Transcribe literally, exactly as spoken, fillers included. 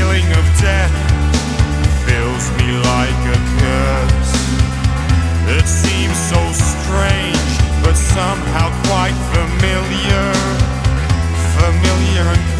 feeling of death fills me like a curse. It seems so strange, but somehow quite familiar, familiar and